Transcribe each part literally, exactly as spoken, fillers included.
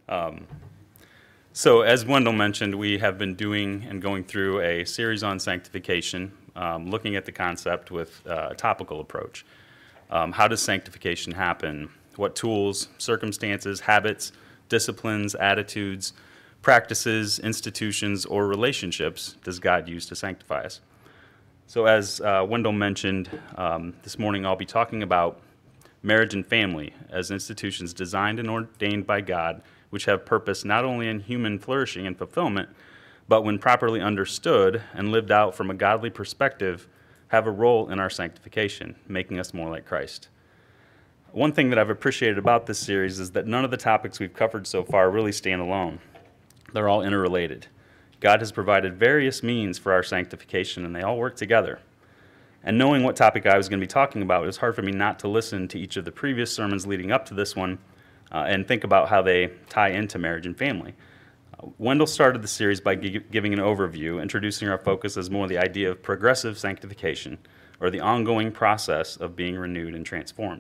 Um, so as Wendell mentioned, we have been doing and going through a series on sanctification, um, looking at the concept with uh, a topical approach. Um, how does sanctification happen? What tools, circumstances, habits, disciplines, attitudes, practices, institutions, or relationships does God use to sanctify us? So as uh, Wendell mentioned, um, this morning I'll be talking about marriage and family as institutions designed and ordained by God, which have purpose not only in human flourishing and fulfillment, but when properly understood and lived out from a godly perspective, have a role in our sanctification, making us more like Christ. One thing that I've appreciated about this series is that none of the topics we've covered so far really stand alone. They're all interrelated. God has provided various means for our sanctification, and they all work together. And knowing what topic I was going to be talking about, it was hard for me not to listen to each of the previous sermons leading up to this one uh, and think about how they tie into marriage and family. Uh, Wendell started the series by gi- giving an overview, introducing our focus as more the idea of progressive sanctification, or the ongoing process of being renewed and transformed.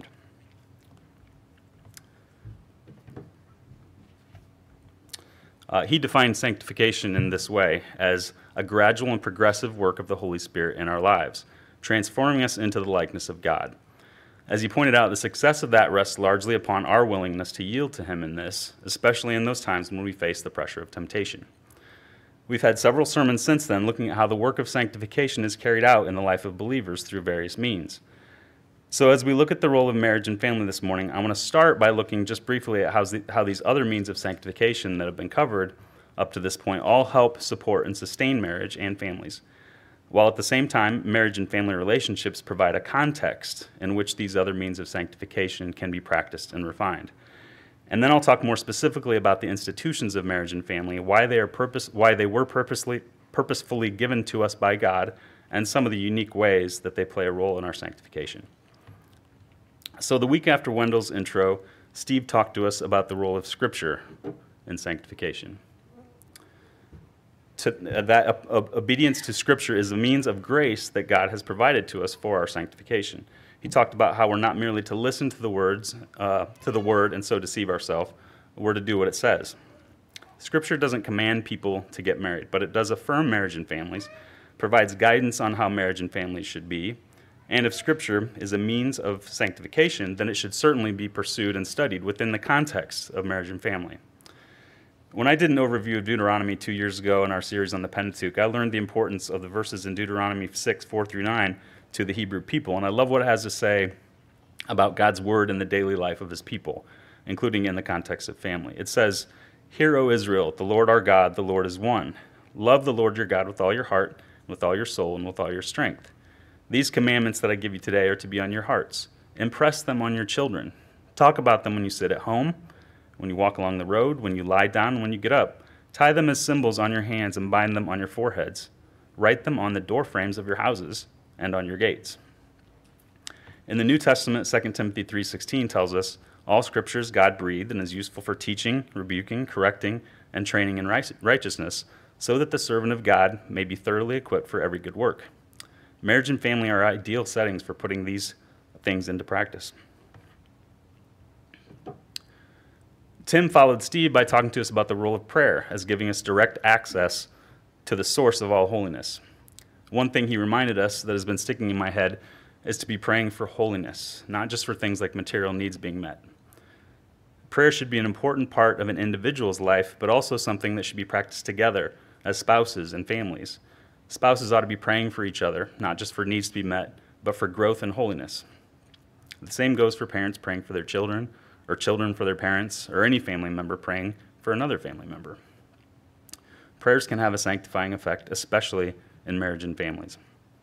Uh, he defined sanctification in this way, as a gradual and progressive work of the Holy Spirit in our lives, transforming us into the likeness of God. As he pointed out, the success of that rests largely upon our willingness to yield to him in this, especially in those times when we face the pressure of temptation. We've had several sermons since then looking at how the work of sanctification is carried out in the life of believers through various means. So as we look at the role of marriage and family this morning, I want to start by looking just briefly at how's the, how these other means of sanctification that have been covered up to this point all help support and sustain marriage and families, while at the same time, marriage and family relationships provide a context in which these other means of sanctification can be practiced and refined. And then I'll talk more specifically about the institutions of marriage and family, why they are purpose, why they were purposely, purposefully given to us by God, and some of the unique ways that they play a role in our sanctification. So the week after Wendell's intro, Steve talked to us about the role of Scripture in sanctification. To, uh, that uh, uh, obedience to Scripture is a means of grace that God has provided to us for our sanctification. He talked about how we're not merely to listen to the words, uh, to the Word, and so deceive ourselves. We're to do what it says. Scripture doesn't command people to get married, but it does affirm marriage and families, provides guidance on how marriage and families should be. And if Scripture is a means of sanctification, then it should certainly be pursued and studied within the context of marriage and family. When I did an overview of Deuteronomy two years ago in our series on the Pentateuch, I learned the importance of the verses in Deuteronomy six, four through nine to the Hebrew people. And I love what it has to say about God's word in the daily life of his people, including in the context of family. It says, "Hear, O Israel, the Lord our God, the Lord is one. Love the Lord your God with all your heart, with all your soul, and with all your strength. These commandments that I give you today are to be on your hearts. Impress them on your children. Talk about them when you sit at home, when you walk along the road, when you lie down, and when you get up. Tie them as symbols on your hands and bind them on your foreheads. Write them on the doorframes of your houses and on your gates." In the New Testament, Second Timothy three sixteen tells us, "All Scripture is God-breathed and is useful for teaching, rebuking, correcting, and training in righteousness, so that the servant of God may be thoroughly equipped for every good work." Marriage and family are ideal settings for putting these things into practice. Tim followed Steve by talking to us about the role of prayer as giving us direct access to the source of all holiness. One thing he reminded us that has been sticking in my head is to be praying for holiness, not just for things like material needs being met. Prayer should be an important part of an individual's life, but also something that should be practiced together as spouses and families. Spouses ought to be praying for each other, not just for needs to be met, but for growth and holiness. The same goes for parents praying for their children, or children for their parents, or any family member praying for another family member. Prayers can have a sanctifying effect, especially in marriage and families.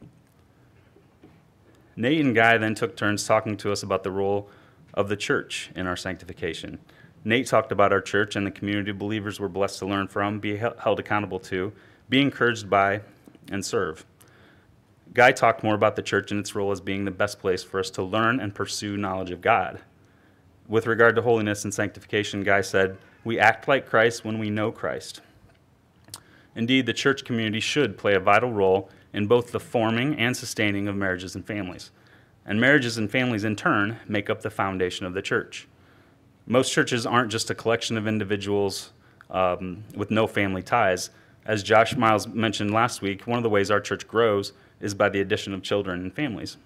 Nate and Guy then took turns talking to us about the role of the church in our sanctification. Nate talked about our church and the community of believers we're blessed to learn from, be held accountable to, be encouraged by, and serve. Guy talked more about the church and its role as being the best place for us to learn and pursue knowledge of God. With regard to holiness and sanctification, Guy said, "We act like Christ when we know Christ." Indeed, the church community should play a vital role in both the forming and sustaining of marriages and families. And marriages and families, in turn, make up the foundation of the church. Most churches aren't just a collection of individuals um, with no family ties. As Josh Miles mentioned last week, one of the ways our church grows is by the addition of children and families.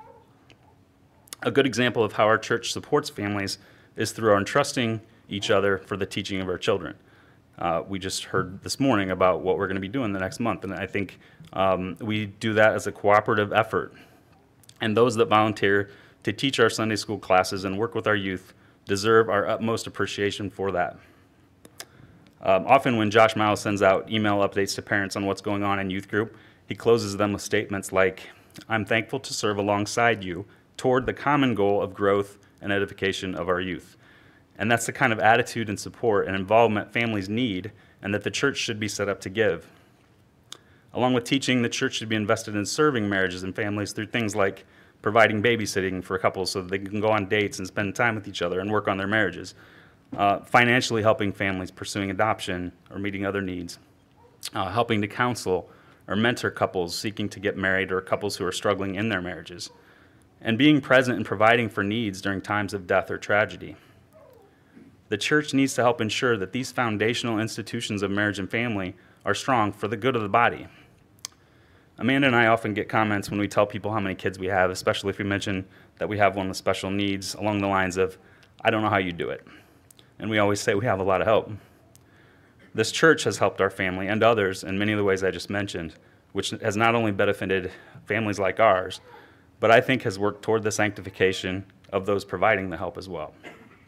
A good example of how our church supports families is through our entrusting each other for the teaching of our children. Uh, we just heard this morning about what we're going to be doing the next month, and I think um, we do that as a cooperative effort. And those that volunteer to teach our Sunday school classes and work with our youth deserve our utmost appreciation for that. Um, often when Josh Miles sends out email updates to parents on what's going on in youth group, he closes them with statements like, "I'm thankful to serve alongside you toward the common goal of growth and edification of our youth." And that's the kind of attitude and support and involvement families need and that the church should be set up to give. Along with teaching, the church should be invested in serving marriages and families through things like providing babysitting for couples so that they can go on dates and spend time with each other and work on their marriages, uh, financially helping families pursuing adoption or meeting other needs, uh, helping to counsel or mentor couples seeking to get married or couples who are struggling in their marriages, and being present and providing for needs during times of death or tragedy. The church needs to help ensure that these foundational institutions of marriage and family are strong for the good of the body. Amanda and I often get comments when we tell people how many kids we have, especially if we mention that we have one with special needs, along the lines of, "I don't know how you do it." And we always say we have a lot of help. This church has helped our family and others in many of the ways I just mentioned, which has not only benefited families like ours, but I think has worked toward the sanctification of those providing the help as well.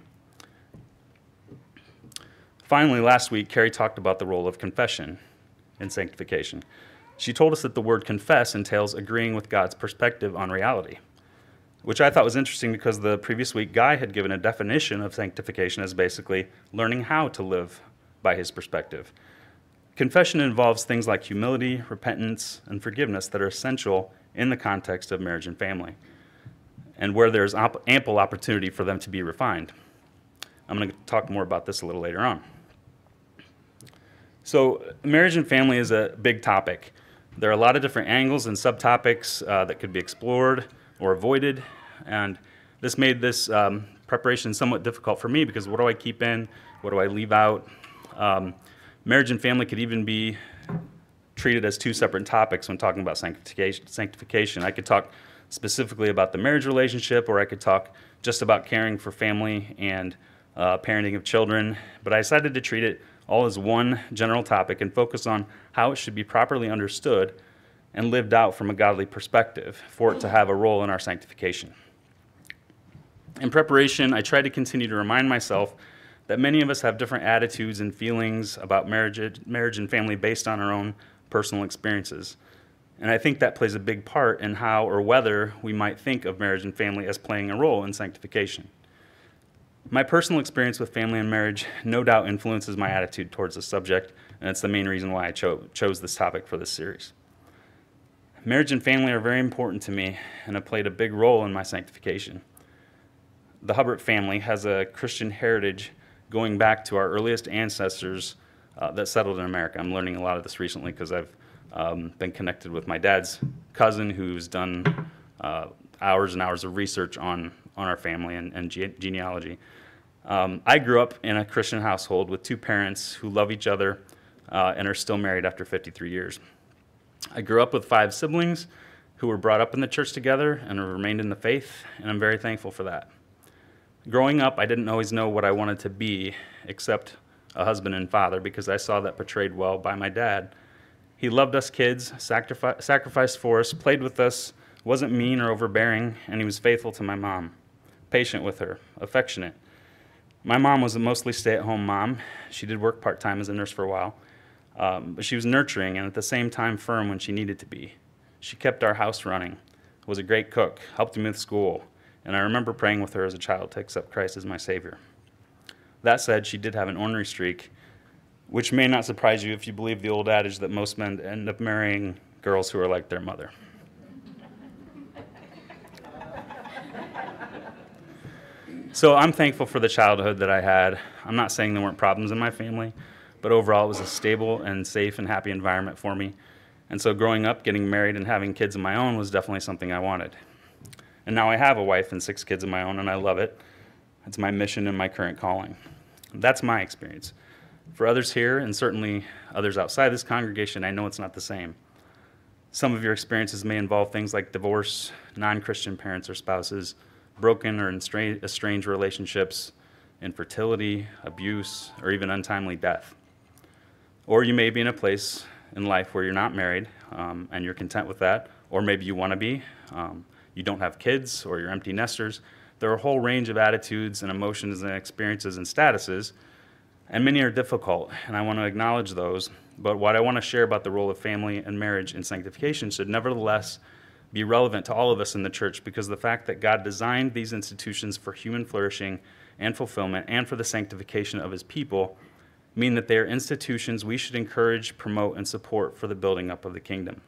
Finally, last week, Carrie talked about the role of confession in sanctification. She told us that the word confess entails agreeing with God's perspective on reality, which I thought was interesting because the previous week, Guy had given a definition of sanctification as basically learning how to live by his perspective. Confession involves things like humility, repentance, and forgiveness that are essential in the context of marriage and family, and where there's ample opportunity for them to be refined. I'm going to talk more about this a little later on. So marriage and family is a big topic. There are a lot of different angles and subtopics uh, that could be explored or avoided, and this made this um, preparation somewhat difficult for me because what do I keep in? What do I leave out? Um, marriage and family could even be treated as two separate topics when talking about sanctification. sanctification. I could talk specifically about the marriage relationship, or I could talk just about caring for family and uh, parenting of children, but I decided to treat it all as one general topic and focus on how it should be properly understood and lived out from a godly perspective for it to have a role in our sanctification. In preparation, I tried to continue to remind myself that many of us have different attitudes and feelings about marriage, marriage and family based on our own personal experiences. And I think that plays a big part in how or whether we might think of marriage and family as playing a role in sanctification. My personal experience with family and marriage no doubt influences my attitude towards the subject, and it's the main reason why I cho- chose this topic for this series. Marriage and family are very important to me and have played a big role in my sanctification. The Hubbard family has a Christian heritage going back to our earliest ancestors uh, that settled in America. I'm learning a lot of this recently because I've um, been connected with my dad's cousin who's done uh, hours and hours of research on, on our family and, and ge- genealogy. Um, I grew up in a Christian household with two parents who love each other uh, and are still married after fifty-three years. I grew up with five siblings who were brought up in the church together and have remained in the faith, and I'm very thankful for that. Growing up, I didn't always know what I wanted to be except a husband and father because I saw that portrayed well by my dad. He loved us kids, sacrifice, sacrificed for us, played with us, wasn't mean or overbearing, and he was faithful to my mom, patient with her, affectionate. My mom was a mostly stay-at-home mom. She did work part-time as a nurse for a while, um, but she was nurturing and at the same time firm when she needed to be. She kept our house running, was a great cook, helped me with school, and I remember praying with her as a child to accept Christ as my Savior. That said, she did have an ornery streak, which may not surprise you if you believe the old adage that most men end up marrying girls who are like their mother. So I'm thankful for the childhood that I had. I'm not saying there weren't problems in my family, but overall it was a stable and safe and happy environment for me. And so growing up, getting married, and having kids of my own was definitely something I wanted. And now I have a wife and six kids of my own, and I love it. It's my mission and my current calling. That's my experience. For others here, and certainly others outside this congregation, I know it's not the same. Some of your experiences may involve things like divorce, non-Christian parents or spouses, broken or estranged relationships, infertility, abuse, or even untimely death. Or you may be in a place in life where you're not married um, and you're content with that, or maybe you want to be. Um, you don't have kids, or you're empty nesters. There are a whole range of attitudes and emotions and experiences and statuses, and many are difficult, and I want to acknowledge those. But what I want to share about the role of family and marriage in sanctification should nevertheless be relevant to all of us in the church, because the fact that God designed these institutions for human flourishing and fulfillment and for the sanctification of his people mean that they are institutions we should encourage, promote, and support for the building up of the kingdom.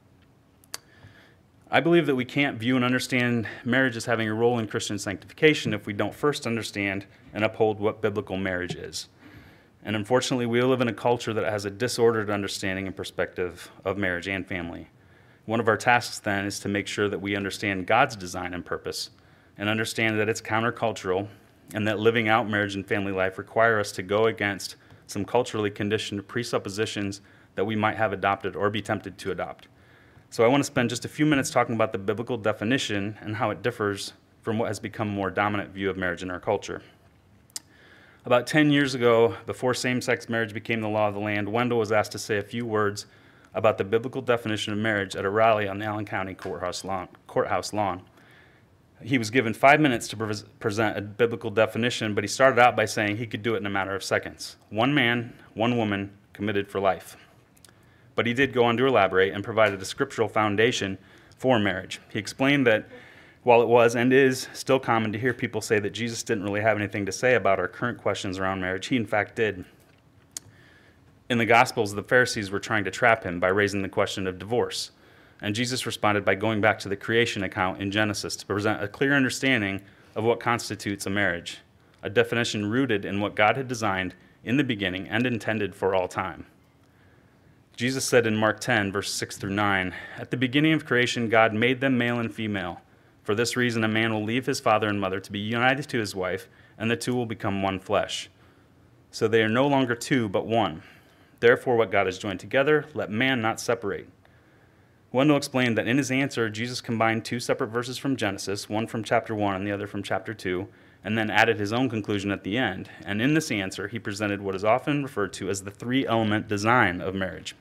I believe that we can't view and understand marriage as having a role in Christian sanctification if we don't first understand and uphold what biblical marriage is. And unfortunately, we live in a culture that has a disordered understanding and perspective of marriage and family. One of our tasks then is to make sure that we understand God's design and purpose, and understand that it's countercultural, and that living out marriage and family life require us to go against some culturally conditioned presuppositions that we might have adopted or be tempted to adopt. So I want to spend just a few minutes talking about the biblical definition and how it differs from what has become a more dominant view of marriage in our culture. About ten years ago, before same-sex marriage became the law of the land, Wendell was asked to say a few words about the biblical definition of marriage at a rally on the Allen County Courthouse lawn. Courthouse lawn. He was given five minutes to pre- present a biblical definition, but he started out by saying he could do it in a matter of seconds. One man, one woman, committed for life. But he did go on to elaborate and provided a scriptural foundation for marriage. He explained that while it was and is still common to hear people say that Jesus didn't really have anything to say about our current questions around marriage, he in fact did. In the Gospels, the Pharisees were trying to trap him by raising the question of divorce. And Jesus responded by going back to the creation account in Genesis to present a clear understanding of what constitutes a marriage, a definition rooted in what God had designed in the beginning and intended for all time. Jesus said in Mark ten, verse six through nine, "At the beginning of creation, God made them male and female. For this reason, a man will leave his father and mother to be united to his wife, and the two will become one flesh. So they are no longer two, but one. Therefore, what God has joined together, let man not separate." Wendell explained that in his answer, Jesus combined two separate verses from Genesis, one from chapter one and the other from chapter two, and then added his own conclusion at the end. And in this answer, he presented what is often referred to as the three-element design of marriage.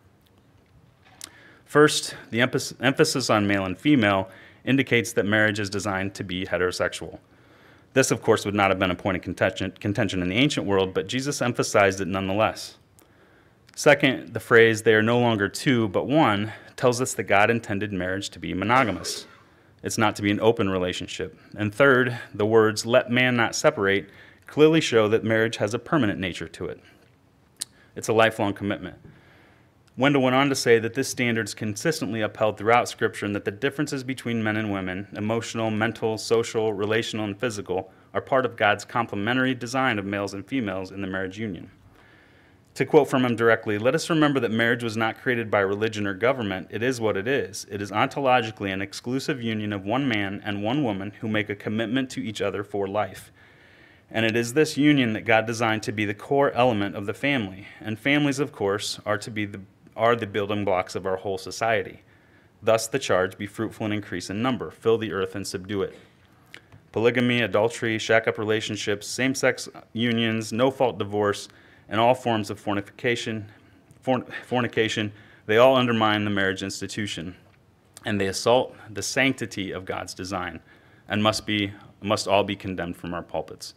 First, the emphasis on male and female indicates that marriage is designed to be heterosexual. This, of course, would not have been a point of contention, contention in the ancient world, but Jesus emphasized it nonetheless. Second, the phrase, "they are no longer two, but one," tells us that God intended marriage to be monogamous. It's not to be an open relationship. And third, the words, "let man not separate," clearly show that marriage has a permanent nature to it. It's a lifelong commitment. Wendell went on to say that this standard is consistently upheld throughout Scripture, and that the differences between men and women, emotional, mental, social, relational, and physical, are part of God's complementary design of males and females in the marriage union. To quote from him directly, "Let us remember that marriage was not created by religion or government. It is what it is. It is ontologically an exclusive union of one man and one woman who make a commitment to each other for life. And it is this union that God designed to be the core element of the family. And families, of course, are to be the are the building blocks of our whole society. Thus the charge, be fruitful and increase in number, fill the earth and subdue it." Polygamy, adultery, shack-up relationships, same-sex unions, no-fault divorce, and all forms of fornication, fornication, they all undermine the marriage institution, and they assault the sanctity of God's design, and must be must all be condemned from our pulpits.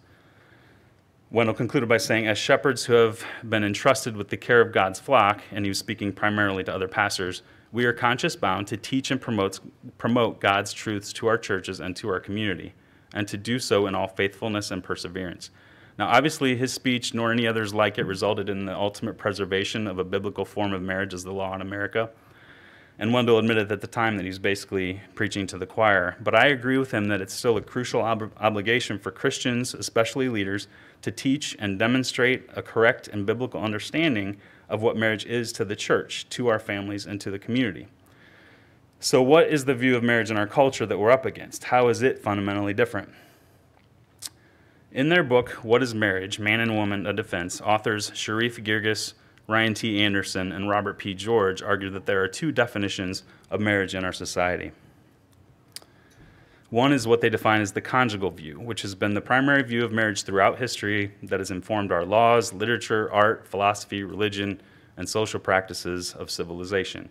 Wendell concluded by saying, "As shepherds who have been entrusted with the care of God's flock," and he was speaking primarily to other pastors, "we are conscious bound to teach and promote, promote God's truths to our churches and to our community, and to do so in all faithfulness and perseverance." Now, obviously, his speech, nor any others like it, resulted in the ultimate preservation of a biblical form of marriage as the law in America. And Wendell admitted at the time that he was basically preaching to the choir. But I agree with him that it's still a crucial ob- obligation for Christians, especially leaders, to teach and demonstrate a correct and biblical understanding of what marriage is to the church, to our families, and to the community. So what is the view of marriage in our culture that we're up against? How is it fundamentally different? In their book, What is Marriage? Man and Woman, A Defense, authors Sharif Girgis, Ryan T. Anderson, and Robert P. George argue that there are two definitions of marriage in our society. One is what they define as the conjugal view, which has been the primary view of marriage throughout history that has informed our laws, literature, art, philosophy, religion, and social practices of civilization.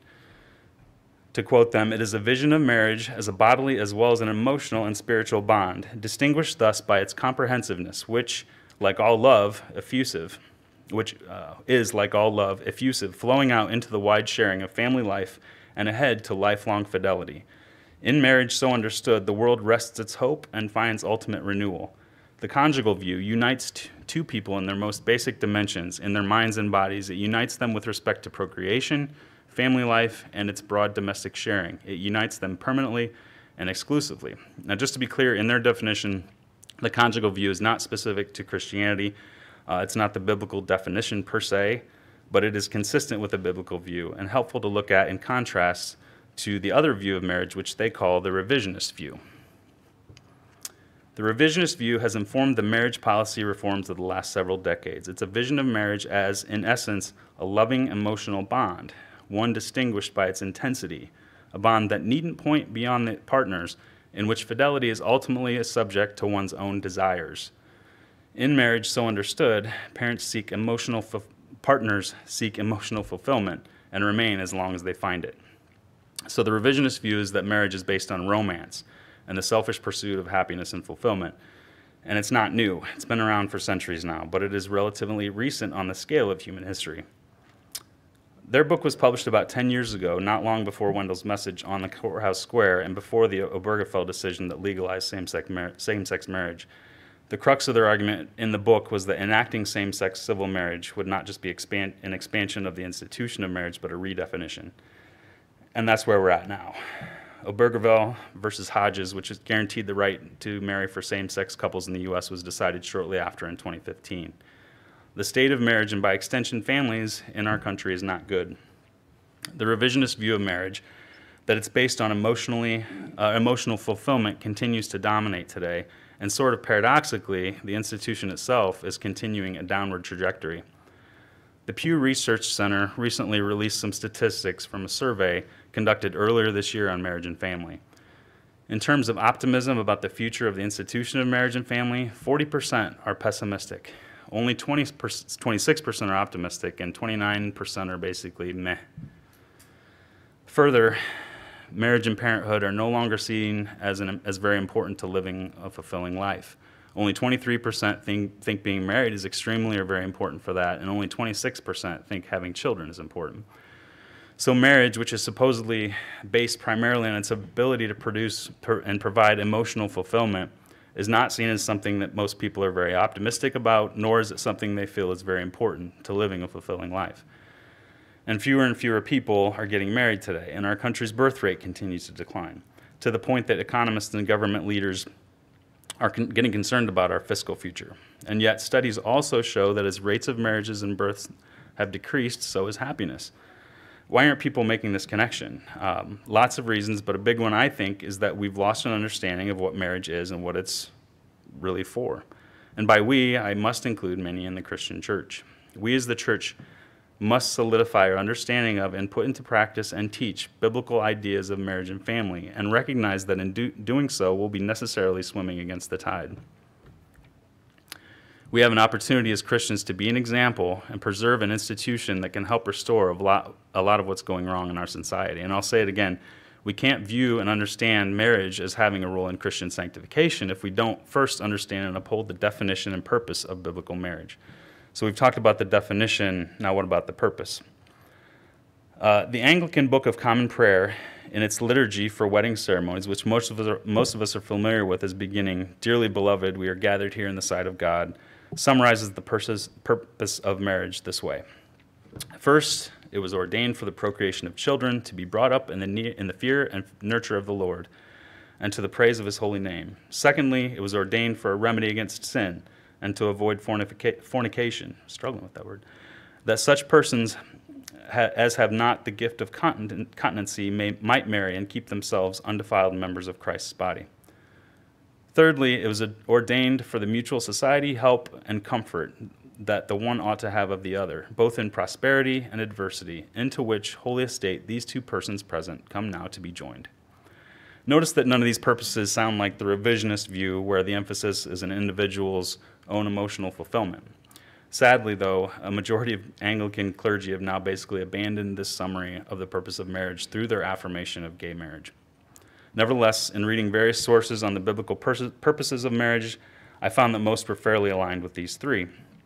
To quote them, it is a vision of marriage as a bodily as well as an emotional and spiritual bond, distinguished thus by its comprehensiveness, which, like all love, effusive, which uh, is, like all love, effusive, flowing out into the wide sharing of family life and ahead to lifelong fidelity. In marriage, so understood, the world rests its hope and finds ultimate renewal. The conjugal view unites t- two people in their most basic dimensions, in their minds and bodies. It unites them with respect to procreation, family life, and its broad domestic sharing. It unites them permanently and exclusively. Now, just to be clear, in their definition, the conjugal view is not specific to Christianity. Uh, it's not the biblical definition per se, but it is consistent with the biblical view and helpful to look at in contrast to the other view of marriage, which they call the revisionist view. The revisionist view has informed the marriage policy reforms of the last several decades. It's a vision of marriage as, in essence, a loving emotional bond, one distinguished by its intensity, a bond that needn't point beyond the partners, in which fidelity is ultimately a subject to one's own desires. In marriage, so understood, parents seek emotional fu- partners seek emotional fulfillment and remain as long as they find it. So the revisionist view is that marriage is based on romance and the selfish pursuit of happiness and fulfillment. And it's not new. It's been around for centuries now, but it is relatively recent on the scale of human history. Their book was published about ten years ago, not long before Wendell's message on the courthouse square and before the Obergefell decision that legalized same-sex, mar- same-sex marriage. The crux of their argument in the book was that enacting same-sex civil marriage would not just be expand- an expansion of the institution of marriage, but a redefinition. And that's where we're at now. Obergefell versus Hodges, which has guaranteed the right to marry for same-sex couples in the U S, was decided shortly after in twenty fifteen. The state of marriage, and by extension families, in our country is not good. The revisionist view of marriage, that it's based on emotionally, uh, emotional fulfillment, continues to dominate today, and sort of paradoxically, the institution itself is continuing a downward trajectory. The Pew Research Center recently released some statistics from a survey conducted earlier this year on marriage and family. In terms of optimism about the future of the institution of marriage and family, forty percent are pessimistic. Only twenty, twenty-six percent are optimistic, and twenty-nine percent are basically meh. Further, marriage and parenthood are no longer seen as, an, as very important to living a fulfilling life. Only twenty-three percent think, think being married is extremely or very important for that, and only twenty-six percent think having children is important. So marriage, which is supposedly based primarily on its ability to produce per, and provide emotional fulfillment, is not seen as something that most people are very optimistic about, nor is it something they feel is very important to living a fulfilling life. And fewer and fewer people are getting married today, and our country's birth rate continues to decline, to the point that economists and government leaders are con- getting concerned about our fiscal future. And yet studies also show that as rates of marriages and births have decreased, so has happiness. Why aren't people making this connection? Um, lots of reasons, but a big one, I think, is that we've lost an understanding of what marriage is and what it's really for. And by we, I must include many in the Christian church. We as the church must solidify our understanding of and put into practice and teach biblical ideas of marriage and family, and recognize that in do- doing so, we'll be necessarily swimming against the tide. We have an opportunity as Christians to be an example and preserve an institution that can help restore a lot, a lot of what's going wrong in our society. And I'll say it again, we can't view and understand marriage as having a role in Christian sanctification if we don't first understand and uphold the definition and purpose of biblical marriage. So we've talked about the definition, now what about the purpose? Uh, the Anglican Book of Common Prayer, in its liturgy for wedding ceremonies, which most of us are, most of us are familiar with as beginning, "Dearly beloved, we are gathered here in the sight of God," summarizes the purpose of marriage this way. First, it was ordained for the procreation of children to be brought up in the, in the fear and nurture of the Lord, and to the praise of his holy name. Secondly, it was ordained for a remedy against sin, and to avoid fornica- fornication, struggling with that word, that such persons ha- as have not the gift of continency may, might marry and keep themselves undefiled members of Christ's body. Thirdly, it was ordained for the mutual society, help, and comfort that the one ought to have of the other, both in prosperity and adversity, into which holy estate these two persons present come now to be joined. Notice that none of these purposes sound like the revisionist view where the emphasis is an individual's own emotional fulfillment. Sadly, though, a majority of Anglican clergy have now basically abandoned this summary of the purpose of marriage through their affirmation of gay marriage. Nevertheless, in reading various sources on the biblical pur- purposes of marriage, I found that most were fairly aligned with these three.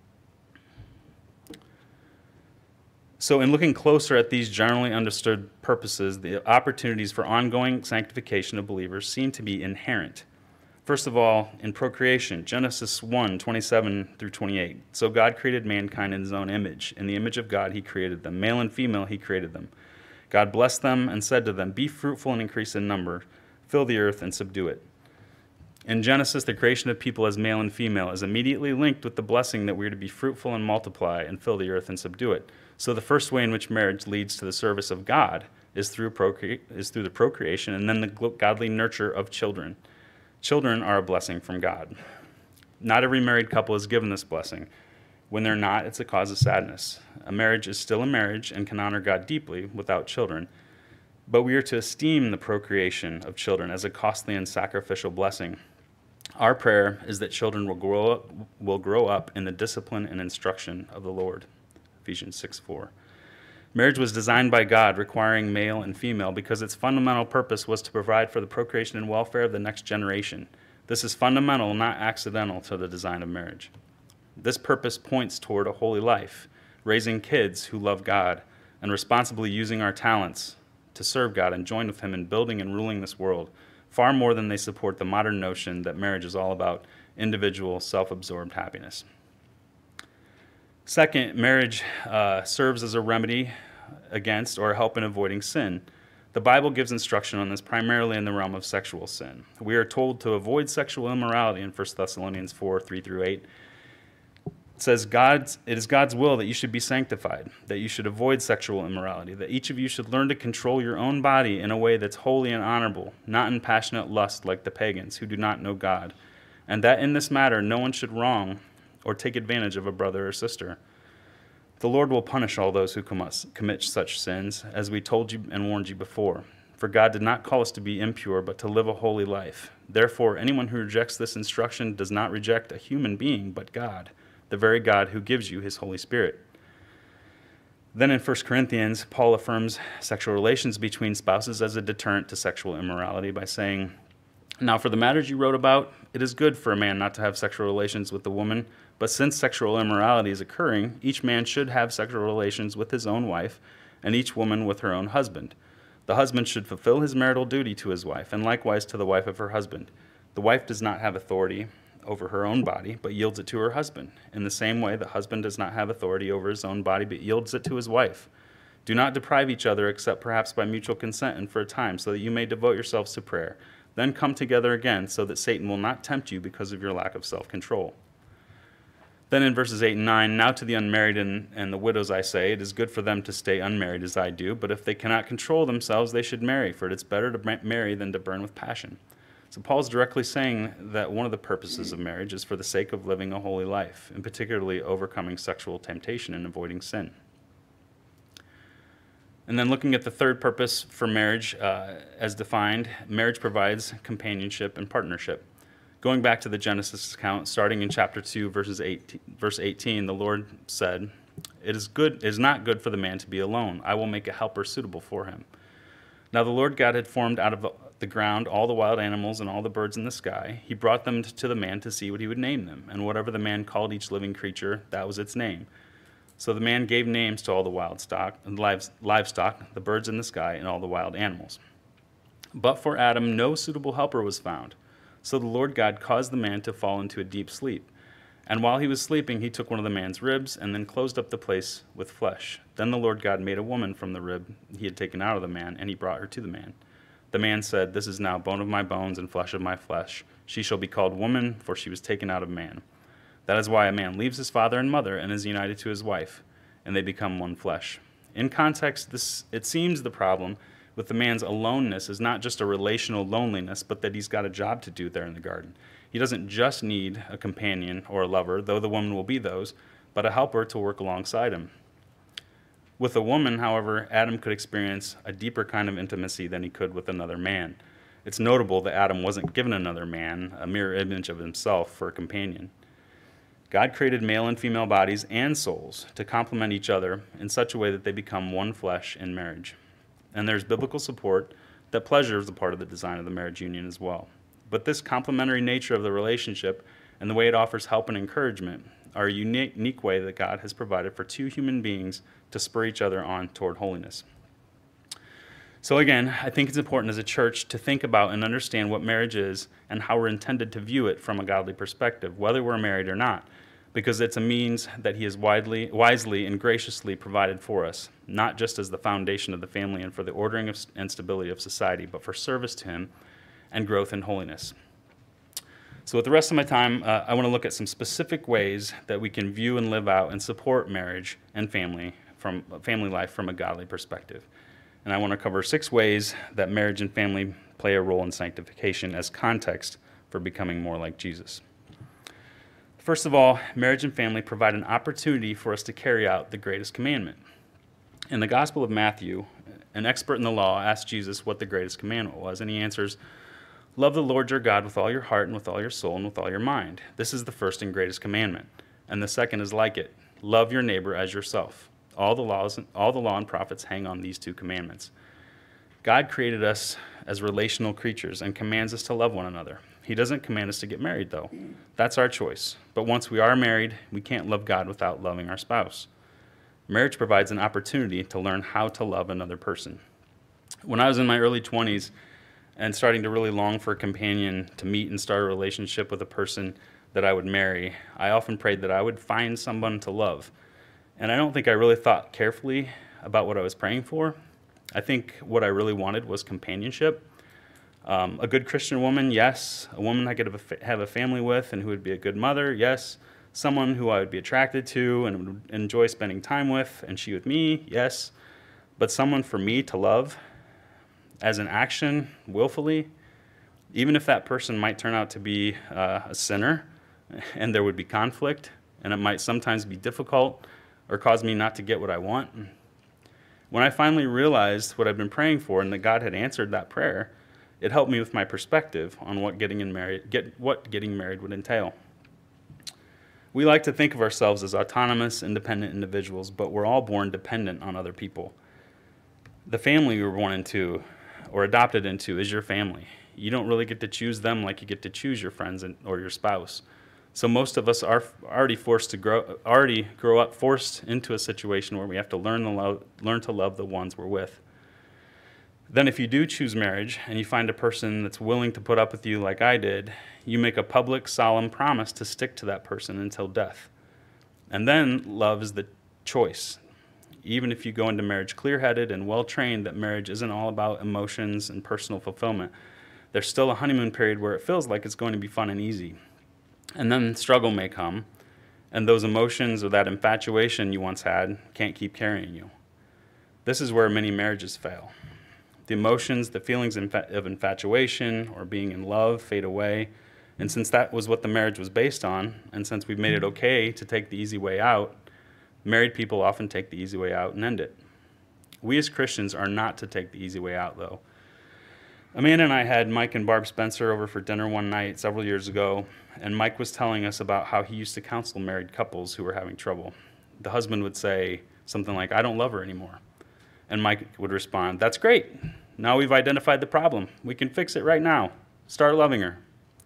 So in looking closer at these generally understood purposes, the opportunities for ongoing sanctification of believers seem to be inherent. First of all, in procreation, Genesis one, twenty-seven through twenty-eight. So God created mankind in his own image. In the image of God he created them. Male and female he created them. God blessed them and said to them, "Be fruitful and increase in number. Fill the earth and subdue it." In Genesis, the creation of people as male and female is immediately linked with the blessing that we are to be fruitful and multiply and fill the earth and subdue it. So the first way in which marriage leads to the service of God is through, procre- is through the procreation and then the godly nurture of children. Children are a blessing from God. Not every married couple is given this blessing. When they're not, it's a cause of sadness. A marriage is still a marriage and can honor God deeply without children, but we are to esteem the procreation of children as a costly and sacrificial blessing. Our prayer is that children will grow up, will grow up in the discipline and instruction of the Lord. Ephesians six four. Marriage was designed by God, requiring male and female, because its fundamental purpose was to provide for the procreation and welfare of the next generation. This is fundamental, not accidental, to the design of marriage. This purpose points toward a holy life, raising kids who love God, and responsibly using our talents to serve God and join with him in building and ruling this world, far more than they support the modern notion that marriage is all about individual, self-absorbed happiness. Second, marriage uh, serves as a remedy against or help in avoiding sin. The Bible gives instruction on this primarily in the realm of sexual sin. We are told to avoid sexual immorality in First Thessalonians four, three through eight. It says, God's, it is God's will that you should be sanctified, that you should avoid sexual immorality, that each of you should learn to control your own body in a way that's holy and honorable, not in passionate lust like the pagans who do not know God, and that in this matter no one should wrong or take advantage of a brother or sister. The Lord will punish all those who commit such sins, as we told you and warned you before. For God did not call us to be impure, but to live a holy life. Therefore, anyone who rejects this instruction does not reject a human being, but God, the very God who gives you his Holy Spirit. Then in First Corinthians, Paul affirms sexual relations between spouses as a deterrent to sexual immorality by saying, "Now for the matters you wrote about, it is good for a man not to have sexual relations with a woman, but since sexual immorality is occurring, each man should have sexual relations with his own wife, and each woman with her own husband. The husband should fulfill his marital duty to his wife, and likewise to the wife of her husband. The wife does not have authority over her own body, but yields it to her husband. In the same way, the husband does not have authority over his own body, but yields it to his wife. Do not deprive each other, except perhaps by mutual consent and for a time, so that you may devote yourselves to prayer. Then come together again, so that Satan will not tempt you because of your lack of self-control." Then in verses eight and nine, "Now to the unmarried and, and the widows I say, it is good for them to stay unmarried as I do, but if they cannot control themselves, they should marry, for it is better to marry than to burn with passion." So Paul's directly saying that one of the purposes of marriage is for the sake of living a holy life, and particularly overcoming sexual temptation and avoiding sin. And then looking at the third purpose for marriage, uh, as defined, marriage provides companionship and partnership. Going back to the Genesis account, starting in chapter two, verses eighteen, verse eighteen, the Lord said, "It is good, it is not good for the man to be alone. I will make a helper suitable for him." Now the Lord God had formed out of the ground all the wild animals and all the birds in the sky. He brought them to the man to see what he would name them, and whatever the man called each living creature, that was its name. So the man gave names to all the wild stock, livestock, the birds in the sky, and all the wild animals. But for Adam no suitable helper was found. So the Lord God caused the man to fall into a deep sleep. And while he was sleeping, he took one of the man's ribs and then closed up the place with flesh. Then the Lord God made a woman from the rib he had taken out of the man, and he brought her to the man. The man said, "This is now bone of my bones and flesh of my flesh. She shall be called woman, for she was taken out of man." That is why a man leaves his father and mother and is united to his wife, and they become one flesh. In context, this it seems the problem with the man's aloneness is not just a relational loneliness, but that he's got a job to do there in the garden. He doesn't just need a companion or a lover, though the woman will be those, but a helper to work alongside him. With a woman, however, Adam could experience a deeper kind of intimacy than he could with another man. It's notable that Adam wasn't given another man, a mirror image of himself, for a companion. God created male and female bodies and souls to complement each other in such a way that they become one flesh in marriage. And there's biblical support that pleasure is a part of the design of the marriage union as well. But this complementary nature of the relationship and the way it offers help and encouragement are a unique, unique way that God has provided for two human beings to spur each other on toward holiness. So again, I think it's important as a church to think about and understand what marriage is and how we're intended to view it from a godly perspective, whether we're married or not, because it's a means that he has widely, wisely and graciously provided for us, not just as the foundation of the family and for the ordering of, and stability of society, but for service to him and growth in holiness. So with the rest of my time, uh, I want to look at some specific ways that we can view and live out and support marriage and family from family life from a godly perspective. And I want to cover six ways that marriage and family play a role in sanctification as context for becoming more like Jesus. First of all, marriage and family provide an opportunity for us to carry out the greatest commandment. In the Gospel of Matthew, an expert in the law asked Jesus what the greatest commandment was, and he answers, "Love the Lord your God with all your heart and with all your soul and with all your mind. This is the first and greatest commandment. And the second is like it. Love your neighbor as yourself. All the laws, all the law and prophets hang on these two commandments." God created us as relational creatures and commands us to love one another. He doesn't command us to get married, though. That's our choice. But once we are married, we can't love God without loving our spouse. Marriage provides an opportunity to learn how to love another person. When I was in my early twenties and starting to really long for a companion to meet and start a relationship with a person that I would marry, I often prayed that I would find someone to love. And I don't think I really thought carefully about what I was praying for. I think what I really wanted was companionship. Um, a good Christian woman, yes. A woman I could have a, have a family with and who would be a good mother, yes. Someone who I would be attracted to and would enjoy spending time with, and she with me, yes. But someone for me to love as an action, willfully, even if that person might turn out to be uh, a sinner, and there would be conflict, and it might sometimes be difficult or cause me not to get what I want. When I finally realized what I'd been praying for and that God had answered that prayer, it helped me with my perspective on what getting in married, get, what getting married would entail. We like to think of ourselves as autonomous, independent individuals, but we're all born dependent on other people. The family you were born into or adopted into is your family. You don't really get to choose them like you get to choose your friends and, or your spouse. So most of us are already forced to grow, already grow up forced into a situation where we have to learn, the love, learn to love the ones we're with. Then if you do choose marriage and you find a person that's willing to put up with you like I did, you make a public, solemn promise to stick to that person until death. And then love is the choice. Even if you go into marriage clear-headed and well-trained that marriage isn't all about emotions and personal fulfillment, there's still a honeymoon period where it feels like it's going to be fun and easy. And then struggle may come, and those emotions or that infatuation you once had can't keep carrying you. This is where many marriages fail. The emotions, the feelings of infatuation or being in love fade away. And since that was what the marriage was based on, and since we've made it okay to take the easy way out, married people often take the easy way out and end it. We as Christians are not to take the easy way out, though. Amanda and I had Mike and Barb Spencer over for dinner one night several years ago, and Mike was telling us about how he used to counsel married couples who were having trouble. The husband would say something like, "I don't love her anymore." And Mike would respond, "That's great. Now we've identified the problem. We can fix it right now. Start loving her."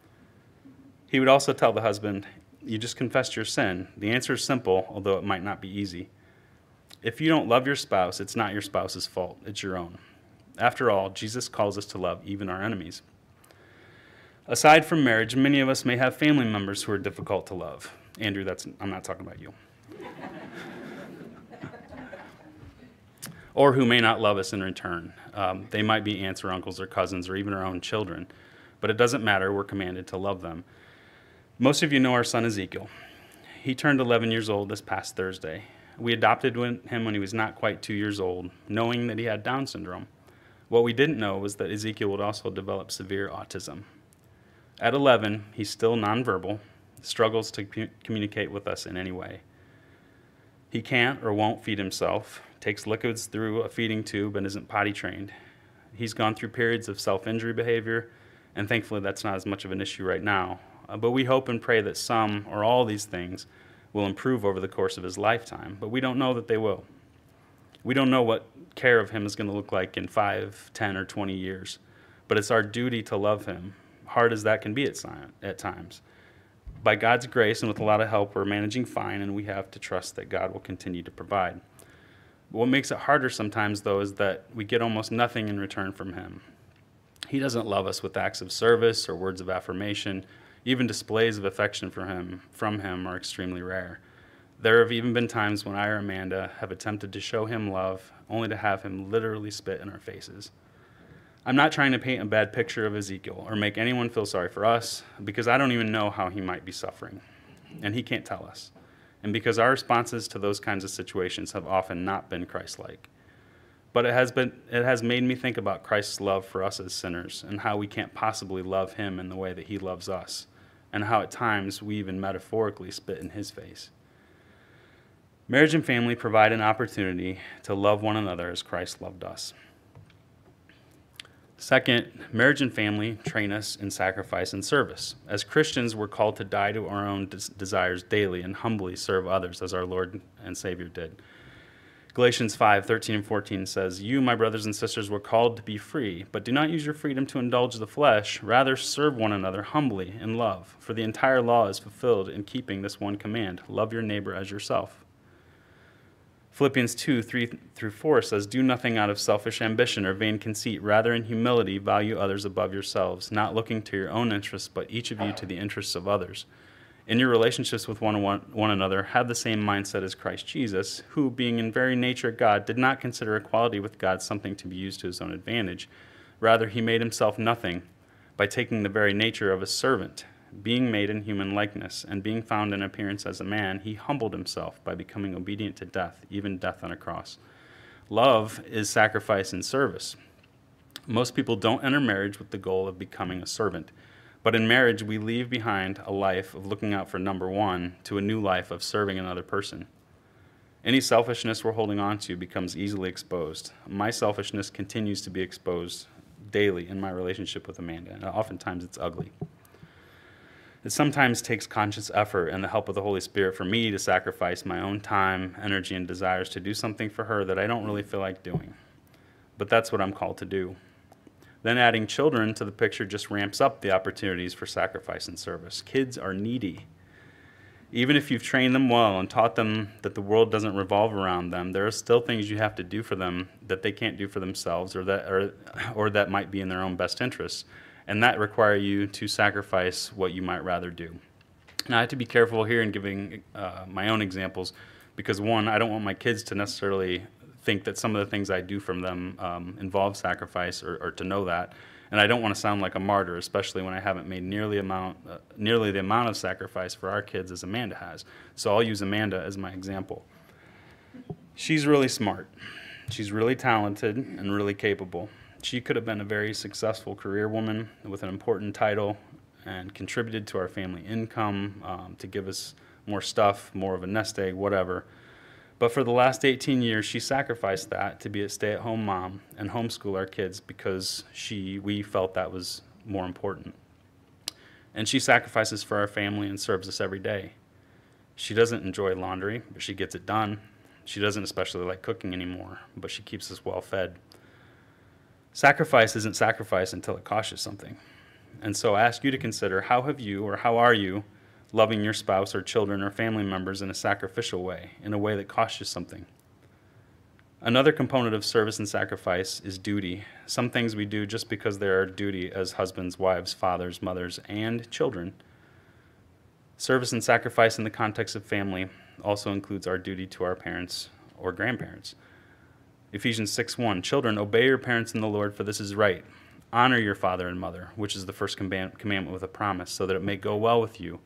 He would also tell the husband, "You just confessed your sin. The answer is simple, although it might not be easy. If you don't love your spouse, it's not your spouse's fault. It's your own. After all, Jesus calls us to love even our enemies." Aside from marriage, many of us may have family members who are difficult to love. Andrew, that's I'm not talking about you. Or who may not love us in return. Um, they might be aunts or uncles or cousins or even our own children. But it doesn't matter. We're commanded to love them. Most of you know our son Ezekiel. He turned eleven years old this past Thursday. We adopted him when he was not quite two years old, knowing that he had Down syndrome. What we didn't know was that Ezekiel would also develop severe autism. At eleven, he's still nonverbal, struggles to com- communicate with us in any way. He can't or won't feed himself, takes liquids through a feeding tube, and isn't potty trained. He's gone through periods of self-injury behavior, and thankfully that's not as much of an issue right now. Uh, but we hope and pray that some or all these things will improve over the course of his lifetime, but we don't know that they will. We don't know what care of him is going to look like in five, ten, or twenty years, but it's our duty to love him, hard as that can be at, at times. By God's grace and with a lot of help, we're managing fine, and we have to trust that God will continue to provide. But what makes it harder sometimes, though, is that we get almost nothing in return from him. He doesn't love us with acts of service or words of affirmation. Even displays of affection for him, from him are extremely rare. There have even been times when I or Amanda have attempted to show him love, only to have him literally spit in our faces. I'm not trying to paint a bad picture of Ezekiel or make anyone feel sorry for us, because I don't even know how he might be suffering, and he can't tell us. And because our responses to those kinds of situations have often not been Christ-like. But it has been, it has made me think about Christ's love for us as sinners and how we can't possibly love him in the way that he loves us, and how at times we even metaphorically spit in his face. Marriage and family provide an opportunity to love one another as Christ loved us. Second, marriage and family train us in sacrifice and service. As Christians, we're called to die to our own des- desires daily and humbly serve others as our Lord and Savior did. Galatians five, thirteen and fourteen says, "You, my brothers and sisters, were called to be free, but do not use your freedom to indulge the flesh. Rather, serve one another humbly in love. For the entire law is fulfilled in keeping this one command, love your neighbor as yourself." Philippians two, three through four says, "Do nothing out of selfish ambition or vain conceit. Rather, in humility, value others above yourselves, not looking to your own interests, but each of you to the interests of others. In your relationships with one, one, one another, have the same mindset as Christ Jesus, who, being in very nature God, did not consider equality with God something to be used to his own advantage. Rather, he made himself nothing by taking the very nature of a servant. Being made in human likeness, and being found in appearance as a man, he humbled himself by becoming obedient to death, even death on a cross." Love is sacrifice and service. Most people don't enter marriage with the goal of becoming a servant. But in marriage, we leave behind a life of looking out for number one to a new life of serving another person. Any selfishness we're holding on to becomes easily exposed. My selfishness continues to be exposed daily in my relationship with Amanda, and oftentimes it's ugly. It sometimes takes conscious effort and the help of the Holy Spirit for me to sacrifice my own time, energy, and desires to do something for her that I don't really feel like doing. But that's what I'm called to do. Then adding children to the picture just ramps up the opportunities for sacrifice and service. Kids are needy. Even if you've trained them well and taught them that the world doesn't revolve around them, there are still things you have to do for them that they can't do for themselves, or that or, or that might be in their own best interests. And that require you to sacrifice what you might rather do. Now, I have to be careful here in giving uh, my own examples, because one, I don't want my kids to necessarily think that some of the things I do from them um, involve sacrifice, or, or to know that. And I don't want to sound like a martyr, especially when I haven't made nearly amount, uh, nearly the amount of sacrifice for our kids as Amanda has. So I'll use Amanda as my example. She's really smart. She's really talented and really capable. She could have been a very successful career woman with an important title and contributed to our family income, um, to give us more stuff, more of a nest egg, whatever. But for the last eighteen years, she sacrificed that to be a stay-at-home mom and homeschool our kids, because she, we felt that was more important. And she sacrifices for our family and serves us every day. She doesn't enjoy laundry, but she gets it done. She doesn't especially like cooking anymore, but she keeps us well fed. Sacrifice isn't sacrifice until it costs you something. And so I ask you to consider, how have you, or how are you, loving your spouse or children or family members in a sacrificial way, in a way that costs you something? Another component of service and sacrifice is duty. Some things we do just because they're our duty as husbands, wives, fathers, mothers, and children. Service and sacrifice in the context of family also includes our duty to our parents or grandparents. Ephesians six one, "Children, obey your parents in the Lord, for this is right. Honor your father and mother," which is the first commandment with a promise, "so that it may go well with you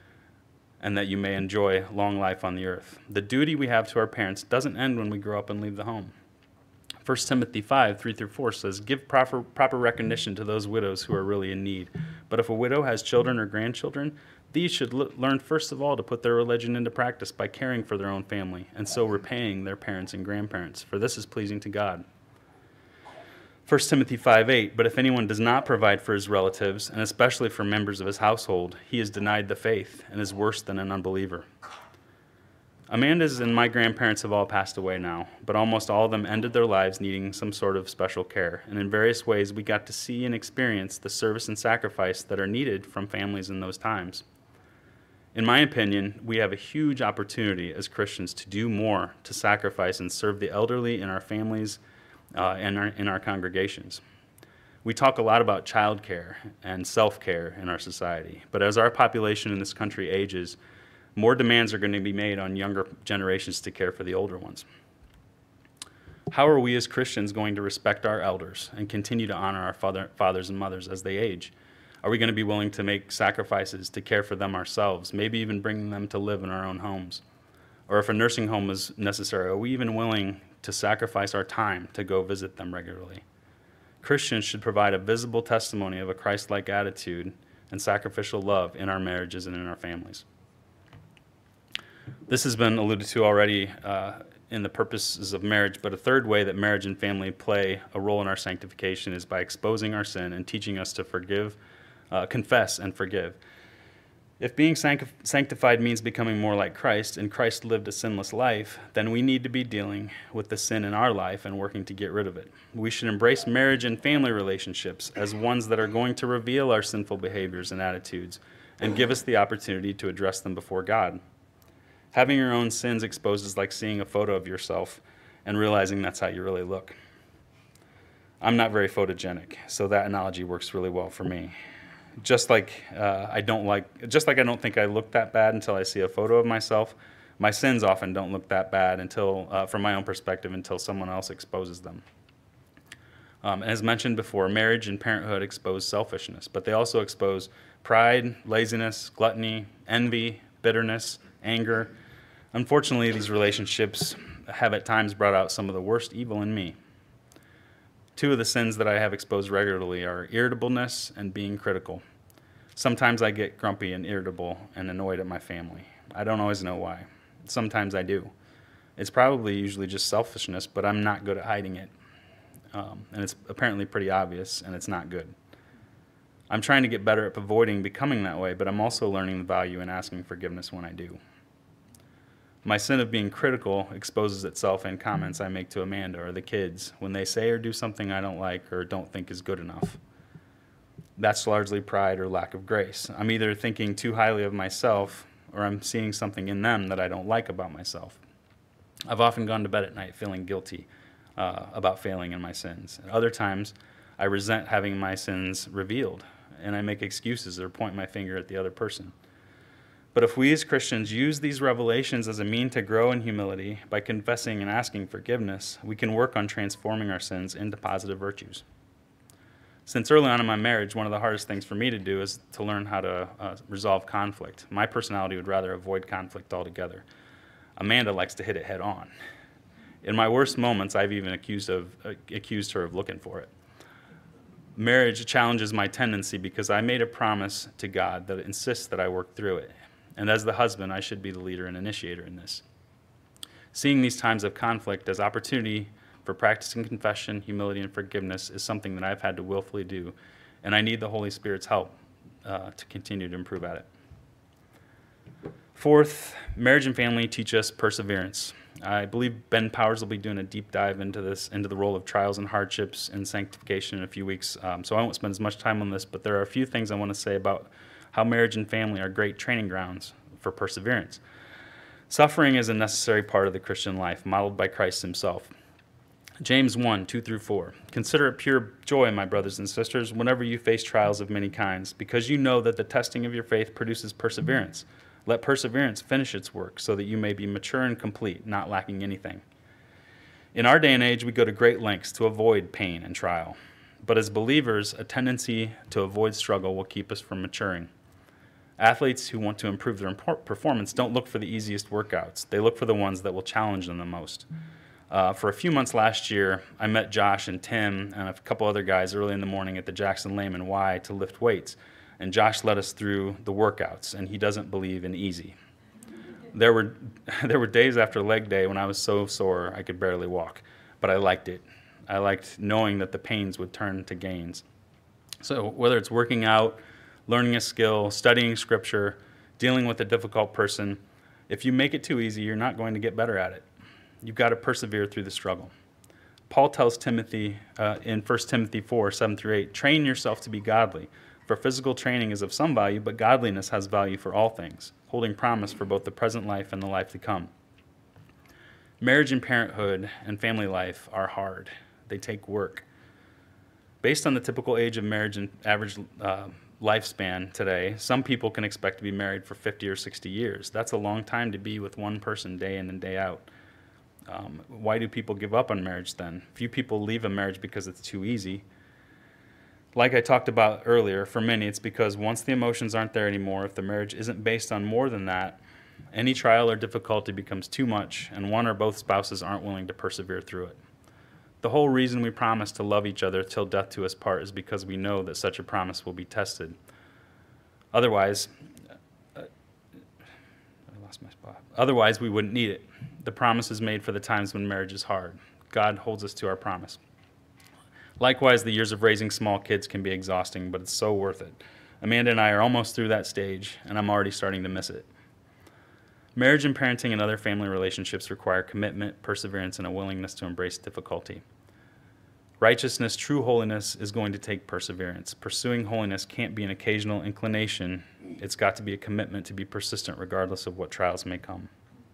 and that you may enjoy long life on the earth." The duty we have to our parents doesn't end when we grow up and leave the home. First Timothy five, three through four says, "Give proper, proper recognition to those widows who are really in need. But if a widow has children or grandchildren, these should l- learn first of all to put their religion into practice by caring for their own family, and so repaying their parents and grandparents, for this is pleasing to God." First Timothy five eight, "But if anyone does not provide for his relatives, and especially for members of his household, he is denied the faith and is worse than an unbeliever." Amanda's and my grandparents have all passed away now, but almost all of them ended their lives needing some sort of special care, and in various ways we got to see and experience the service and sacrifice that are needed from families in those times. In my opinion, we have a huge opportunity as Christians to do more to sacrifice and serve the elderly in our families uh, and our, in our congregations. We talk a lot about child care and self-care in our society, but as our population in this country ages, more demands are going to be made on younger generations to care for the older ones. How are we as Christians going to respect our elders and continue to honor our father, fathers and mothers as they age? Are we going to be willing to make sacrifices to care for them ourselves, maybe even bringing them to live in our own homes? Or if a nursing home is necessary, are we even willing to sacrifice our time to go visit them regularly? Christians should provide a visible testimony of a Christ-like attitude and sacrificial love in our marriages and in our families. This has been alluded to already uh, in the purposes of marriage, but a third way that marriage and family play a role in our sanctification is by exposing our sin and teaching us to forgive, uh, confess, and forgive. If being sancti- sanctified means becoming more like Christ, and Christ lived a sinless life, then we need to be dealing with the sin in our life and working to get rid of it. We should embrace marriage and family relationships as ones that are going to reveal our sinful behaviors and attitudes and give us the opportunity to address them before God. Having your own sins exposed is like seeing a photo of yourself and realizing that's how you really look. I'm not very photogenic, so that analogy works really well for me. Just like uh, I don't like, just like I don't think I look that bad until I see a photo of myself, my sins often don't look that bad until, uh, from my own perspective, until someone else exposes them. Um, as mentioned before, marriage and parenthood expose selfishness, but they also expose pride, laziness, gluttony, envy, bitterness, anger. Unfortunately, these relationships have at times brought out some of the worst evil in me. Two of the sins that I have exposed regularly are irritableness and being critical. Sometimes I get grumpy and irritable and annoyed at my family. I don't always know why. Sometimes I do. It's probably usually just selfishness, but I'm not good at hiding it. Um, and it's apparently pretty obvious, and it's not good. I'm trying to get better at avoiding becoming that way, but I'm also learning the value in asking forgiveness when I do. My sin of being critical exposes itself in comments I make to Amanda or the kids when they say or do something I don't like or don't think is good enough. That's largely pride or lack of grace. I'm either thinking too highly of myself or I'm seeing something in them that I don't like about myself. I've often gone to bed at night feeling guilty uh, about failing in my sins. At other times, I resent having my sins revealed, and I make excuses or point my finger at the other person. But if we as Christians use these revelations as a mean to grow in humility by confessing and asking forgiveness, we can work on transforming our sins into positive virtues. Since early on in my marriage, one of the hardest things for me to do is to learn how to uh, resolve conflict. My personality would rather avoid conflict altogether. Amanda likes to hit it head on. In my worst moments, I've even accused, of, uh, accused her of looking for it. Marriage challenges my tendency because I made a promise to God that insists that I work through it. And as the husband, I should be the leader and initiator in this. Seeing these times of conflict as opportunity for practicing confession, humility, and forgiveness is something that I've had to willfully do, and I need the Holy Spirit's help uh, to continue to improve at it. Fourth, marriage and family teach us perseverance. I believe Ben Powers will be doing a deep dive into this, into the role of trials and hardships and sanctification in a few weeks, um, so I won't spend as much time on this, but there are a few things I want to say about how marriage and family are great training grounds for perseverance. Suffering is a necessary part of the Christian life, modeled by Christ himself. James one, two through four. Consider it pure joy, my brothers and sisters, whenever you face trials of many kinds, because you know that the testing of your faith produces perseverance. Let perseverance finish its work, so that you may be mature and complete, not lacking anything. In our day and age, we go to great lengths to avoid pain and trial. But as believers, a tendency to avoid struggle will keep us from maturing. Athletes who want to improve their performance don't look for the easiest workouts. They look for the ones that will challenge them the most. Uh, for a few months last year, I met Josh and Tim and a couple other guys early in the morning at the Jackson Lehman Y to lift weights. And Josh led us through the workouts, and he doesn't believe in easy. There were, there were days after leg day when I was so sore I could barely walk, but I liked it. I liked knowing that the pains would turn to gains. So whether it's working out, learning a skill, studying scripture, dealing with a difficult person, if you make it too easy, you're not going to get better at it. You've got to persevere through the struggle. Paul tells Timothy uh, in First Timothy four, seven through eight, train yourself to be godly. For physical training is of some value, but godliness has value for all things, holding promise for both the present life and the life to come. Marriage and parenthood and family life are hard. They take work. Based on the typical age of marriage and average uh, lifespan today, some people can expect to be married for fifty or sixty years. That's a long time to be with one person day in and day out. Um, why do people give up on marriage then? Few people leave a marriage because it's too easy. Like I talked about earlier, for many it's because once the emotions aren't there anymore, if the marriage isn't based on more than that, any trial or difficulty becomes too much, and one or both spouses aren't willing to persevere through it. The whole reason we promise to love each other till death do us part is because we know that such a promise will be tested. Otherwise, uh, I lost my spot. Otherwise, we wouldn't need it. The promise is made for the times when marriage is hard. God holds us to our promise. Likewise, the years of raising small kids can be exhausting, but it's so worth it. Amanda and I are almost through that stage, and I'm already starting to miss it. Marriage and parenting and other family relationships require commitment, perseverance, and a willingness to embrace difficulty. Righteousness, true holiness, is going to take perseverance. Pursuing holiness can't be an occasional inclination. It's got to be a commitment to be persistent regardless of what trials may come.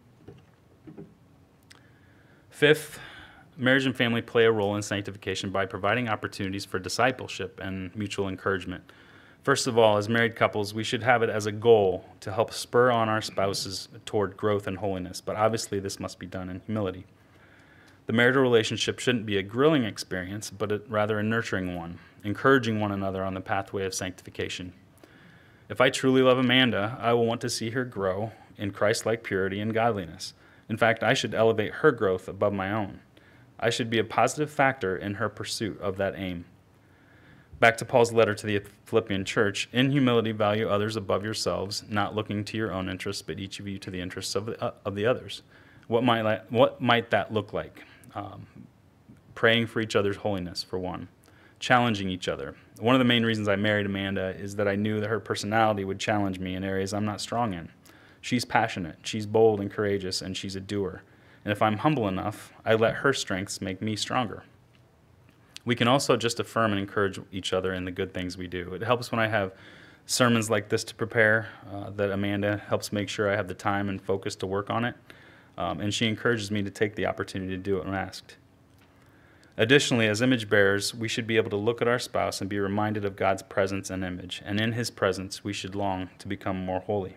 Fifth, marriage and family play a role in sanctification by providing opportunities for discipleship and mutual encouragement. First of all, as married couples, we should have it as a goal to help spur on our spouses toward growth and holiness, but obviously this must be done in humility. The marital relationship shouldn't be a grilling experience, but a, rather a nurturing one, encouraging one another on the pathway of sanctification. If I truly love Amanda, I will want to see her grow in Christ-like purity and godliness. In fact, I should elevate her growth above my own. I should be a positive factor in her pursuit of that aim. Back to Paul's letter to the Philippian church, in humility value others above yourselves, not looking to your own interests, but each of you to the interests of the, uh, of the others. What might, what might that look like? Um, praying for each other's holiness, for one. Challenging each other. One of the main reasons I married Amanda is that I knew that her personality would challenge me in areas I'm not strong in. She's passionate, she's bold and courageous, and she's a doer. And if I'm humble enough, I let her strengths make me stronger. We can also just affirm and encourage each other in the good things we do. It helps when I have sermons like this to prepare, uh, that Amanda helps make sure I have the time and focus to work on it, um, and she encourages me to take the opportunity to do it when asked. Additionally, as image bearers, we should be able to look at our spouse and be reminded of God's presence and image, and in his presence we should long to become more holy.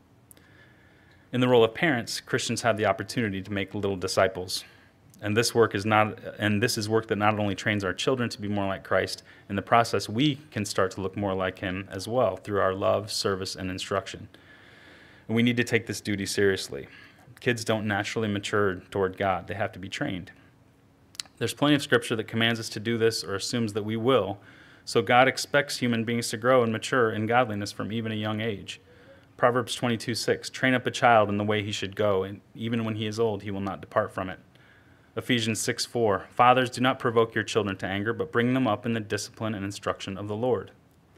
In the role of parents, Christians have the opportunity to make little disciples. And this work is not, and this is work that not only trains our children to be more like Christ, in the process we can start to look more like him as well through our love, service, and instruction. And we need to take this duty seriously. Kids don't naturally mature toward God. They have to be trained. There's plenty of scripture that commands us to do this or assumes that we will. So God expects human beings to grow and mature in godliness from even a young age. Proverbs twenty-two six, train up a child in the way he should go, and even when he is old, he will not depart from it. Ephesians six four, fathers, do not provoke your children to anger, but bring them up in the discipline and instruction of the Lord.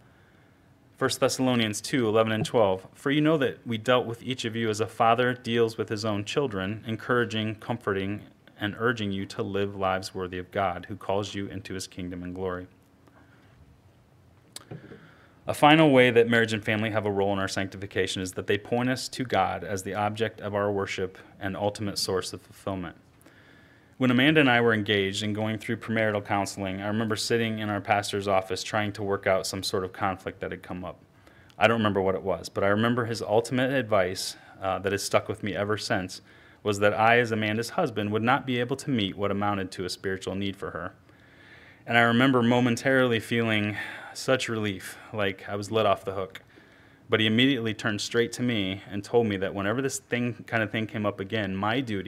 First Thessalonians two eleven and twelve, for you know that we dealt with each of you as a father deals with his own children, encouraging, comforting, and urging you to live lives worthy of God, who calls you into his kingdom and glory. A final way that marriage and family have a role in our sanctification is that they point us to God as the object of our worship and ultimate source of fulfillment. When Amanda and I were engaged and going through premarital counseling, I remember sitting in our pastor's office trying to work out some sort of conflict that had come up. I don't remember what it was, but I remember his ultimate advice uh, that has stuck with me ever since was that I, as Amanda's husband, would not be able to meet what amounted to a spiritual need for her. And I remember momentarily feeling such relief, like I was let off the hook. But he immediately turned straight to me and told me that whenever this thing kind of thing came up again, my duty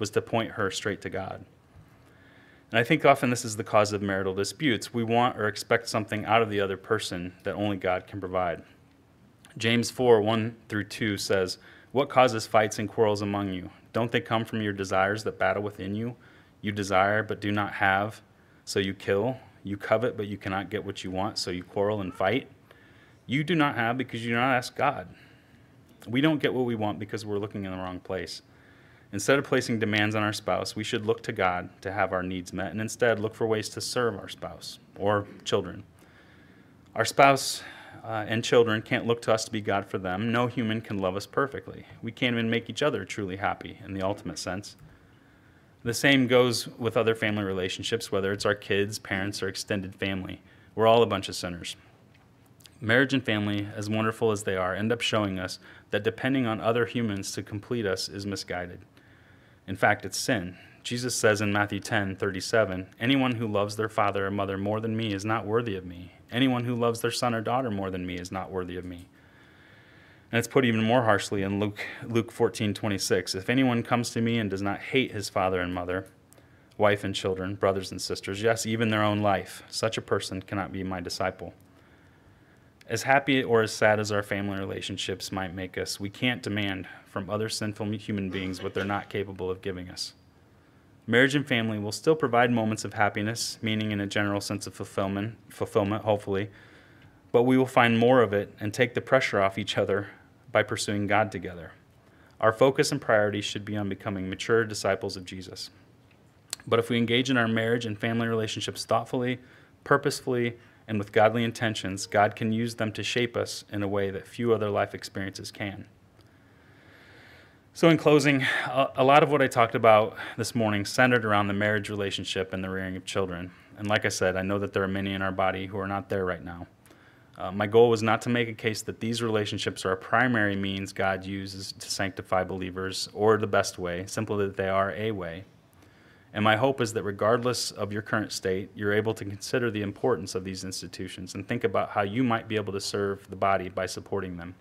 was to point her straight to God. And I think often this is the cause of marital disputes. We want or expect something out of the other person that only God can provide. James four, one through two says, "What causes fights and quarrels among you? Don't they come from your desires that battle within you? You desire but do not have, so you kill. You covet but you cannot get what you want, so you quarrel and fight. You do not have because you do not ask God." We don't get what we want because we're looking in the wrong place. Instead of placing demands on our spouse, we should look to God to have our needs met and instead look for ways to serve our spouse or children. Our spouse uh, and children can't look to us to be God for them. No human can love us perfectly. We can't even make each other truly happy in the ultimate sense. The same goes with other family relationships, whether it's our kids, parents, or extended family. We're all a bunch of sinners. Marriage and family, as wonderful as they are, end up showing us that depending on other humans to complete us is misguided. In fact, it's sin. Jesus says in Matthew ten, thirty-seven, "Anyone who loves their father or mother more than me is not worthy of me. Anyone who loves their son or daughter more than me is not worthy of me." And it's put even more harshly in Luke, Luke fourteen, twenty-six. "If anyone comes to me and does not hate his father and mother, wife and children, brothers and sisters, yes, even their own life, such a person cannot be my disciple." As happy or as sad as our family relationships might make us, we can't demand from other sinful human beings what they're not capable of giving us. Marriage and family will still provide moments of happiness, meaning in a general sense of fulfillment, fulfillment, hopefully, but we will find more of it and take the pressure off each other by pursuing God together. Our focus and priority should be on becoming mature disciples of Jesus. But if we engage in our marriage and family relationships thoughtfully, purposefully, and with godly intentions, God can use them to shape us in a way that few other life experiences can. So in closing, a lot of what I talked about this morning centered around the marriage relationship and the rearing of children. And like I said, I know that there are many in our body who are not there right now. Uh, my goal was not to make a case that these relationships are a primary means God uses to sanctify believers or the best way, simply that they are a way. And my hope is that regardless of your current state, you're able to consider the importance of these institutions and think about how you might be able to serve the body by supporting them.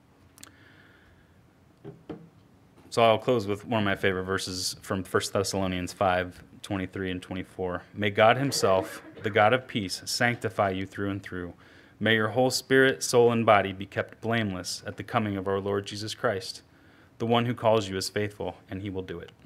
So I'll close with one of my favorite verses from First Thessalonians five, twenty-three and twenty-four. "May God himself, the God of peace, sanctify you through and through. May your whole spirit, soul, and body be kept blameless at the coming of our Lord Jesus Christ. The one who calls you is faithful, and he will do it."